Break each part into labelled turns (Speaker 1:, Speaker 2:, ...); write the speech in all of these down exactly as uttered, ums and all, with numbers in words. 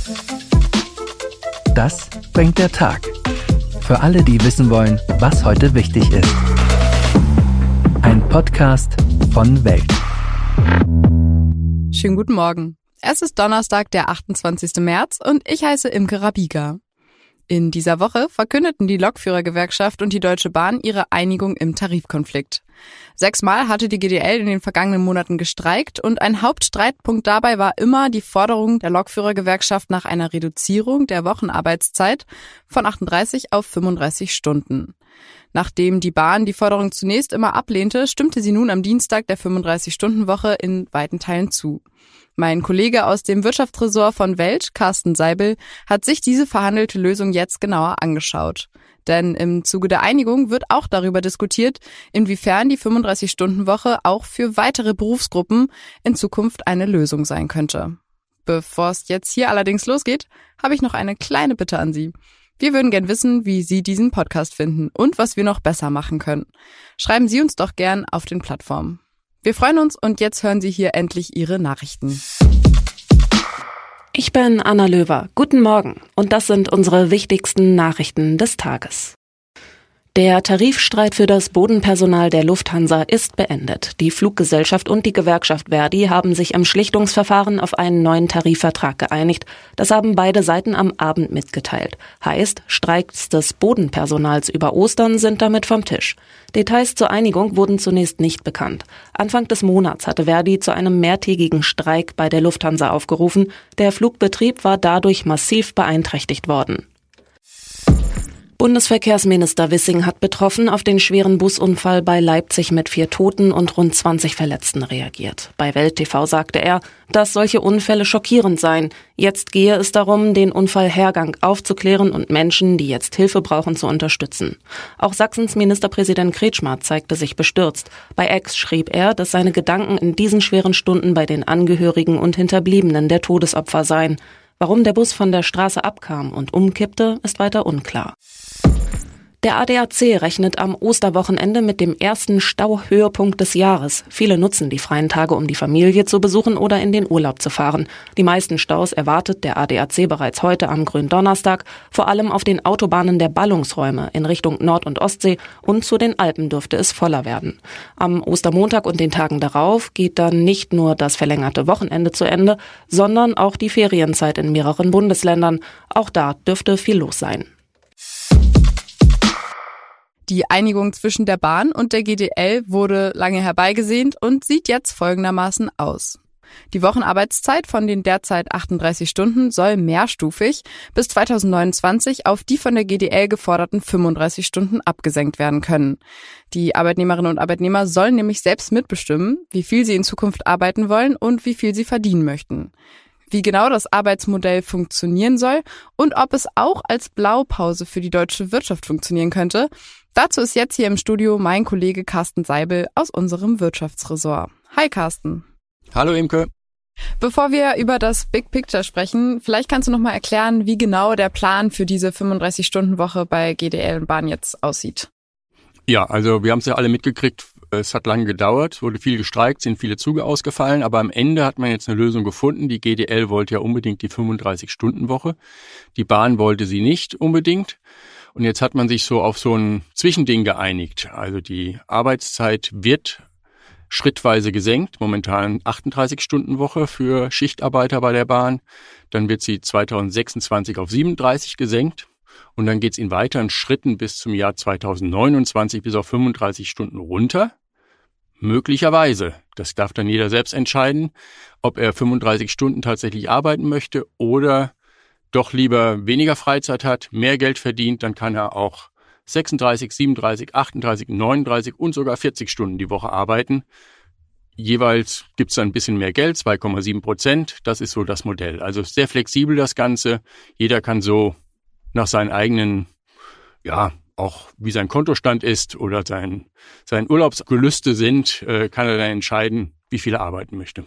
Speaker 1: Das bringt der Tag. Für alle, die wissen wollen, was heute wichtig ist. Ein Podcast von Welt.
Speaker 2: Schönen guten Morgen. Es ist Donnerstag, der achtundzwanzigster März und ich heiße Imke Rabiga. In dieser Woche verkündeten die Lokführergewerkschaft und die Deutsche Bahn ihre Einigung im Tarifkonflikt. Sechsmal hatte die G D L in den vergangenen Monaten gestreikt und ein Hauptstreitpunkt dabei war immer die Forderung der Lokführergewerkschaft nach einer Reduzierung der Wochenarbeitszeit von achtunddreißig auf fünfunddreißig Stunden. Nachdem die Bahn die Forderung zunächst immer ablehnte, stimmte sie nun am Dienstag der fünfunddreißig-Stunden-Woche in weiten Teilen zu. Mein Kollege aus dem Wirtschaftsressort von Welt, Carsten Seibel, hat sich diese verhandelte Lösung jetzt genauer angeschaut. Denn im Zuge der Einigung wird auch darüber diskutiert, inwiefern die fünfunddreißig-Stunden-Woche auch für weitere Berufsgruppen in Zukunft eine Lösung sein könnte. Bevor es jetzt hier allerdings losgeht, habe ich noch eine kleine Bitte an Sie. Wir würden gern wissen, wie Sie diesen Podcast finden und was wir noch besser machen können. Schreiben Sie uns doch gern auf den Plattformen. Wir freuen uns und jetzt hören Sie hier endlich Ihre Nachrichten.
Speaker 3: Ich bin Anna Löwer. Guten Morgen und das sind unsere wichtigsten Nachrichten des Tages. Der Tarifstreit für das Bodenpersonal der Lufthansa ist beendet. Die Fluggesellschaft und die Gewerkschaft Verdi haben sich im Schlichtungsverfahren auf einen neuen Tarifvertrag geeinigt. Das haben beide Seiten am Abend mitgeteilt. Heißt, Streiks des Bodenpersonals über Ostern sind damit vom Tisch. Details zur Einigung wurden zunächst nicht bekannt. Anfang des Monats hatte Verdi zu einem mehrtägigen Streik bei der Lufthansa aufgerufen. Der Flugbetrieb war dadurch massiv beeinträchtigt worden. Bundesverkehrsminister Wissing hat betroffen auf den schweren Busunfall bei Leipzig mit vier Toten und rund zwanzig Verletzten reagiert. Bei Welt T V sagte er, dass solche Unfälle schockierend seien. Jetzt gehe es darum, den Unfallhergang aufzuklären und Menschen, die jetzt Hilfe brauchen, zu unterstützen. Auch Sachsens Ministerpräsident Kretschmer zeigte sich bestürzt. Bei X schrieb er, dass seine Gedanken in diesen schweren Stunden bei den Angehörigen und Hinterbliebenen der Todesopfer seien. Warum der Bus von der Straße abkam und umkippte, ist weiter unklar. Der A D A C rechnet am Osterwochenende mit dem ersten Stauhöhepunkt des Jahres. Viele nutzen die freien Tage, um die Familie zu besuchen oder in den Urlaub zu fahren. Die meisten Staus erwartet der A D A C bereits heute am Gründonnerstag, vor allem auf den Autobahnen der Ballungsräume in Richtung Nord- und Ostsee und zu den Alpen dürfte es voller werden. Am Ostermontag und den Tagen darauf geht dann nicht nur das verlängerte Wochenende zu Ende, sondern auch die Ferienzeit in mehreren Bundesländern. Auch da dürfte viel los sein.
Speaker 2: Die Einigung zwischen der Bahn und der G D L wurde lange herbeigesehnt und sieht jetzt folgendermaßen aus. Die Wochenarbeitszeit von den derzeit achtunddreißig Stunden soll mehrstufig bis zweitausendneunundzwanzig auf die von der G D L geforderten fünfunddreißig Stunden abgesenkt werden können. Die Arbeitnehmerinnen und Arbeitnehmer sollen nämlich selbst mitbestimmen, wie viel sie in Zukunft arbeiten wollen und wie viel sie verdienen möchten. Wie genau das Arbeitsmodell funktionieren soll und ob es auch als Blaupause für die deutsche Wirtschaft funktionieren könnte, dazu ist jetzt hier im Studio mein Kollege Carsten Seibel aus unserem Wirtschaftsressort. Hi Carsten.
Speaker 4: Hallo Imke.
Speaker 2: Bevor wir über das Big Picture sprechen, vielleicht kannst du noch mal erklären, wie genau der Plan für diese fünfunddreißig-Stunden-Woche bei G D L und Bahn jetzt aussieht.
Speaker 4: Ja, also wir haben es ja alle mitgekriegt, es hat lange gedauert, wurde viel gestreikt, sind viele Züge ausgefallen, aber am Ende hat man jetzt eine Lösung gefunden. Die G D L wollte ja unbedingt die fünfunddreißig-Stunden-Woche, die Bahn wollte sie nicht unbedingt. Und jetzt hat man sich so auf so ein Zwischending geeinigt. Also die Arbeitszeit wird schrittweise gesenkt, momentan achtunddreißig-Stunden-Woche für Schichtarbeiter bei der Bahn. Dann wird sie zweitausendsechsundzwanzig auf siebenunddreißig gesenkt. Und dann geht es in weiteren Schritten bis zum Jahr zweitausendneunundzwanzig bis auf fünfunddreißig Stunden runter. Möglicherweise. Das darf dann jeder selbst entscheiden, ob er fünfunddreißig Stunden tatsächlich arbeiten möchte oder doch lieber weniger Freizeit hat, mehr Geld verdient. Dann kann er auch sechsunddreißig, siebenunddreißig, achtunddreißig, neununddreißig und sogar vierzig Stunden die Woche arbeiten. Jeweils gibt es dann ein bisschen mehr Geld, zwei Komma sieben Prozent. Das ist so das Modell. Also sehr flexibel das Ganze. Jeder kann so nach seinen eigenen, ja, auch wie sein Kontostand ist oder sein, sein Urlaubsgelüste sind, äh, kann er dann entscheiden, wie viel er arbeiten möchte.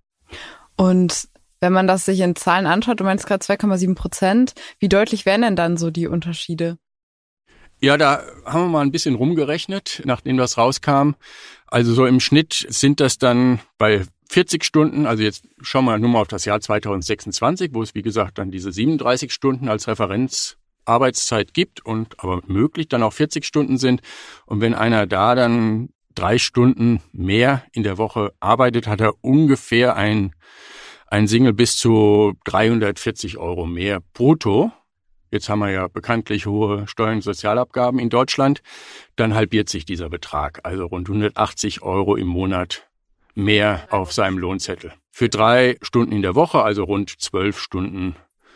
Speaker 2: Und wenn man das sich in Zahlen anschaut, du meinst gerade zwei Komma sieben Prozent, wie deutlich wären denn dann so die Unterschiede?
Speaker 4: Ja, da haben wir mal ein bisschen rumgerechnet, nachdem das rauskam. Also so im Schnitt sind das dann bei vierzig Stunden, also jetzt schauen wir nur mal auf das Jahr zweitausendsechsundzwanzig, wo es wie gesagt dann diese siebenunddreißig Stunden als Referenzarbeitszeit gibt und aber möglich dann auch vierzig Stunden sind. Und wenn einer da dann drei Stunden mehr in der Woche arbeitet, hat er ungefähr ein, ein Single bis zu dreihundertvierzig Euro mehr brutto. Jetzt haben wir ja bekanntlich hohe Steuern und Sozialabgaben in Deutschland. Dann halbiert sich dieser Betrag, also rund hundertachtzig Euro im Monat mehr auf seinem Lohnzettel. Für drei Stunden in der Woche, also rund zwölf Stunden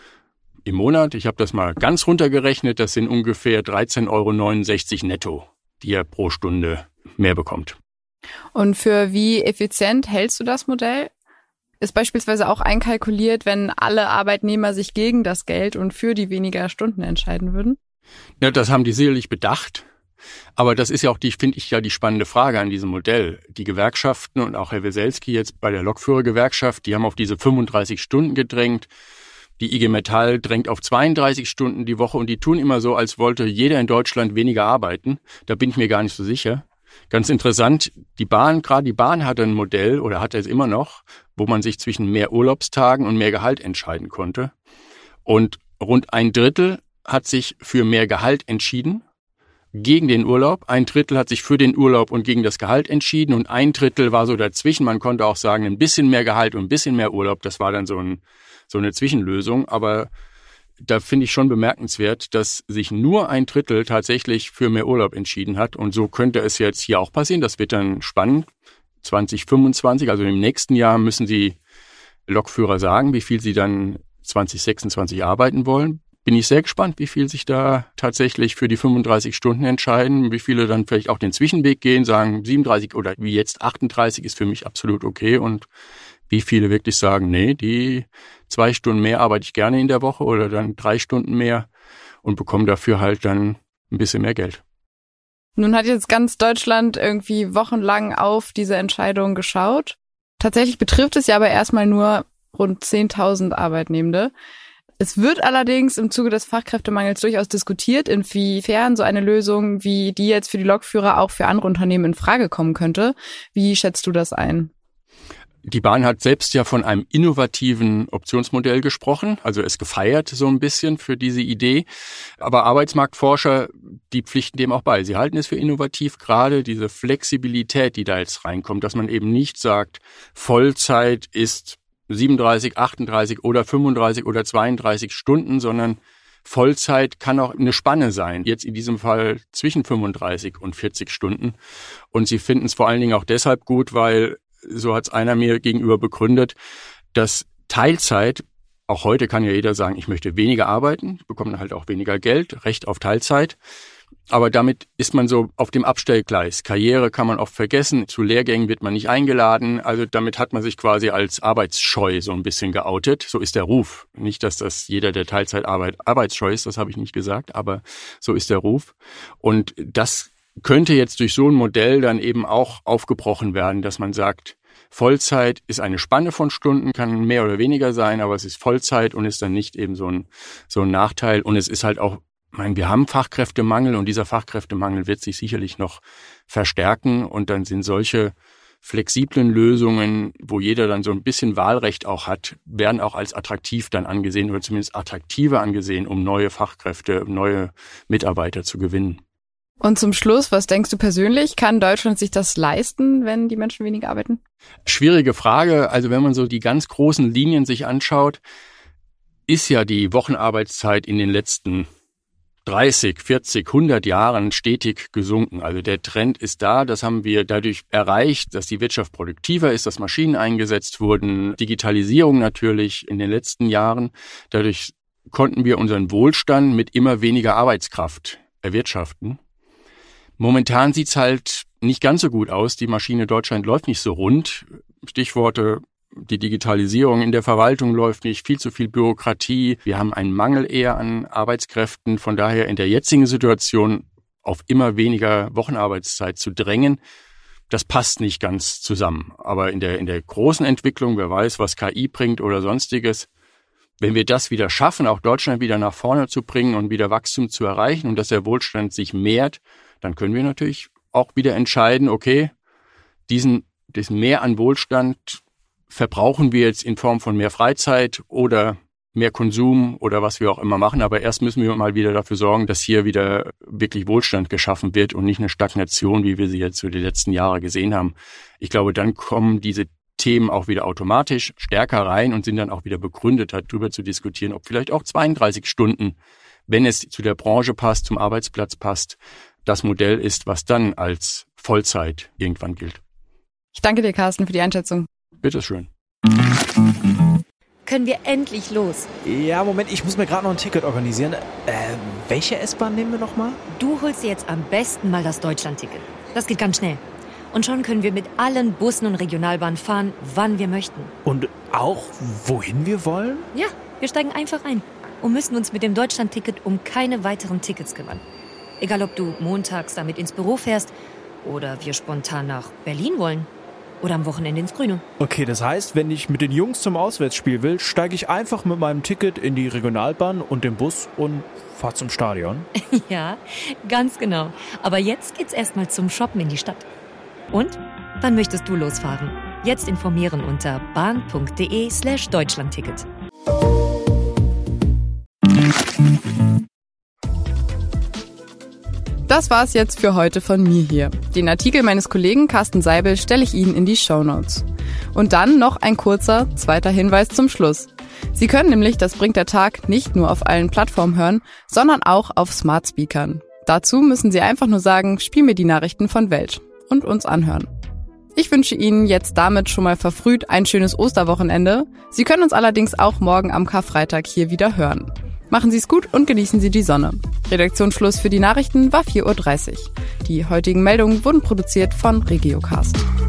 Speaker 4: im Monat. Ich habe das mal ganz runtergerechnet. Das sind ungefähr dreizehn Euro neunundsechzig netto, die er pro Stunde mehr bekommt.
Speaker 2: Und für wie effizient hältst du das Modell? Ist beispielsweise auch einkalkuliert, wenn alle Arbeitnehmer sich gegen das Geld und für die weniger Stunden entscheiden würden?
Speaker 4: Ja, das haben die sicherlich bedacht. Aber das ist ja auch die, finde ich, ja die spannende Frage an diesem Modell. Die Gewerkschaften und auch Herr Weselski jetzt bei der Lokführergewerkschaft, die haben auf diese fünfunddreißig Stunden gedrängt. Die I G Metall drängt auf zweiunddreißig Stunden die Woche und die tun immer so, als wollte jeder in Deutschland weniger arbeiten. Da bin ich mir gar nicht so sicher. Ganz interessant, die Bahn, gerade die Bahn hatte ein Modell oder hat es immer noch, wo man sich zwischen mehr Urlaubstagen und mehr Gehalt entscheiden konnte. Und rund ein Drittel hat sich für mehr Gehalt entschieden, gegen den Urlaub. Ein Drittel hat sich für den Urlaub und gegen das Gehalt entschieden und ein Drittel war so dazwischen. Man konnte auch sagen, ein bisschen mehr Gehalt und ein bisschen mehr Urlaub. Das war dann so, ein, so eine Zwischenlösung. Aber da finde ich schon bemerkenswert, dass sich nur ein Drittel tatsächlich für mehr Urlaub entschieden hat. Und so könnte es jetzt hier auch passieren. Das wird dann spannend. zwanzig fünfundzwanzig, also im nächsten Jahr, müssen die Lokführer sagen, wie viel sie dann zwanzig sechsundzwanzig arbeiten wollen. Bin ich sehr gespannt, wie viel sich da tatsächlich für die fünfunddreißig Stunden entscheiden, wie viele dann vielleicht auch den Zwischenweg gehen, sagen siebenunddreißig oder wie jetzt achtunddreißig ist für mich absolut okay und wie viele wirklich sagen, nee, die zwei Stunden mehr arbeite ich gerne in der Woche oder dann drei Stunden mehr und bekomme dafür halt dann ein bisschen mehr Geld.
Speaker 2: Nun hat jetzt ganz Deutschland irgendwie wochenlang auf diese Entscheidung geschaut. Tatsächlich betrifft es ja aber erstmal nur rund zehntausend Arbeitnehmende. Es wird allerdings im Zuge des Fachkräftemangels durchaus diskutiert, inwiefern so eine Lösung wie die jetzt für die Lokführer auch für andere Unternehmen in Frage kommen könnte. Wie schätzt du das ein?
Speaker 4: Die Bahn hat selbst ja von einem innovativen Optionsmodell gesprochen, also es gefeiert so ein bisschen für diese Idee. Aber Arbeitsmarktforscher, die pflichten dem auch bei. Sie halten es für innovativ, gerade diese Flexibilität, die da jetzt reinkommt, dass man eben nicht sagt, Vollzeit ist siebenunddreißig, achtunddreißig oder fünfunddreißig oder zweiunddreißig Stunden, sondern Vollzeit kann auch eine Spanne sein. Jetzt in diesem Fall zwischen fünfunddreißig und vierzig Stunden. Und sie finden es vor allen Dingen auch deshalb gut, weil, so hat es einer mir gegenüber begründet, dass Teilzeit, auch heute kann ja jeder sagen, ich möchte weniger arbeiten, bekomme halt auch weniger Geld, Recht auf Teilzeit. Aber damit ist man so auf dem Abstellgleis. Karriere kann man oft vergessen, zu Lehrgängen wird man nicht eingeladen. Also damit hat man sich quasi als arbeitsscheu so ein bisschen geoutet. So ist der Ruf. Nicht, dass das jeder, der Teilzeit arbeitet, arbeitsscheu ist, das habe ich nicht gesagt, aber so ist der Ruf. Und das könnte jetzt durch so ein Modell dann eben auch aufgebrochen werden, dass man sagt, Vollzeit ist eine Spanne von Stunden, kann mehr oder weniger sein, aber es ist Vollzeit und ist dann nicht eben so ein, so ein Nachteil. Und es ist halt auch, ich meine, wir haben Fachkräftemangel und dieser Fachkräftemangel wird sich sicherlich noch verstärken und dann sind solche flexiblen Lösungen, wo jeder dann so ein bisschen Wahlrecht auch hat, werden auch als attraktiv dann angesehen oder zumindest attraktiver angesehen, um neue Fachkräfte, neue Mitarbeiter zu gewinnen.
Speaker 2: Und zum Schluss, was denkst du persönlich, kann Deutschland sich das leisten, wenn die Menschen weniger arbeiten?
Speaker 4: Schwierige Frage. Also wenn man so die ganz großen Linien sich anschaut, ist ja die Wochenarbeitszeit in den letzten dreißig, vierzig, hundert Jahren stetig gesunken. Also der Trend ist da, das haben wir dadurch erreicht, dass die Wirtschaft produktiver ist, dass Maschinen eingesetzt wurden, Digitalisierung natürlich in den letzten Jahren. Dadurch konnten wir unseren Wohlstand mit immer weniger Arbeitskraft erwirtschaften. Momentan sieht's halt nicht ganz so gut aus. Die Maschine Deutschland läuft nicht so rund. Stichworte: die Digitalisierung in der Verwaltung läuft nicht, viel zu viel Bürokratie. Wir haben einen Mangel eher an Arbeitskräften. Von daher in der jetzigen Situation auf immer weniger Wochenarbeitszeit zu drängen, das passt nicht ganz zusammen. Aber in der, in der großen Entwicklung, wer weiß, was K I bringt oder sonstiges, wenn wir das wieder schaffen, auch Deutschland wieder nach vorne zu bringen und wieder Wachstum zu erreichen und dass der Wohlstand sich mehrt, dann können wir natürlich auch wieder entscheiden, okay, diesen, diesen Mehr an Wohlstand verbrauchen wir jetzt in Form von mehr Freizeit oder mehr Konsum oder was wir auch immer machen. Aber erst müssen wir mal wieder dafür sorgen, dass hier wieder wirklich Wohlstand geschaffen wird und nicht eine Stagnation, wie wir sie jetzt so die letzten Jahre gesehen haben. Ich glaube, dann kommen diese Themen auch wieder automatisch stärker rein und sind dann auch wieder begründet, darüber zu diskutieren, ob vielleicht auch zweiunddreißig Stunden, wenn es zu der Branche passt, zum Arbeitsplatz passt, das Modell ist, was dann als Vollzeit irgendwann gilt.
Speaker 2: Ich danke dir, Carsten, für die Einschätzung.
Speaker 4: Bitteschön.
Speaker 5: Können wir endlich los?
Speaker 6: Ja, Moment, ich muss mir gerade noch ein Ticket organisieren. Äh, welche S-Bahn nehmen wir nochmal?
Speaker 5: Du holst dir jetzt am besten mal das Deutschland-Ticket. Das geht ganz schnell. Und schon können wir mit allen Bussen und Regionalbahnen fahren, wann wir möchten.
Speaker 6: Und auch wohin wir wollen?
Speaker 5: Ja, wir steigen einfach ein und müssen uns mit dem Deutschland-Ticket um keine weiteren Tickets kümmern. Egal, ob du montags damit ins Büro fährst oder wir spontan nach Berlin wollen. Oder am Wochenende ins Grüne.
Speaker 6: Okay, das heißt, wenn ich mit den Jungs zum Auswärtsspiel will, steige ich einfach mit meinem Ticket in die Regionalbahn und den Bus und fahre zum Stadion.
Speaker 5: Ja, ganz genau. Aber jetzt geht's erstmal zum Shoppen in die Stadt. Und? Wann möchtest du losfahren? Jetzt informieren unter bahn.de slash Deutschlandticket.
Speaker 2: Das war's jetzt für heute von mir hier. Den Artikel meines Kollegen Carsten Seibel stelle ich Ihnen in die Shownotes. Und dann noch ein kurzer zweiter Hinweis zum Schluss. Sie können nämlich Das bringt der Tag nicht nur auf allen Plattformen hören, sondern auch auf Smart Speakern. Dazu müssen Sie einfach nur sagen, spiel mir die Nachrichten von Welt und uns anhören. Ich wünsche Ihnen jetzt damit schon mal verfrüht ein schönes Osterwochenende. Sie können uns allerdings auch morgen am Karfreitag hier wieder hören. Machen Sie es gut und genießen Sie die Sonne. Redaktionsschluss für die Nachrichten war vier Uhr dreißig. Die heutigen Meldungen wurden produziert von Regiocast.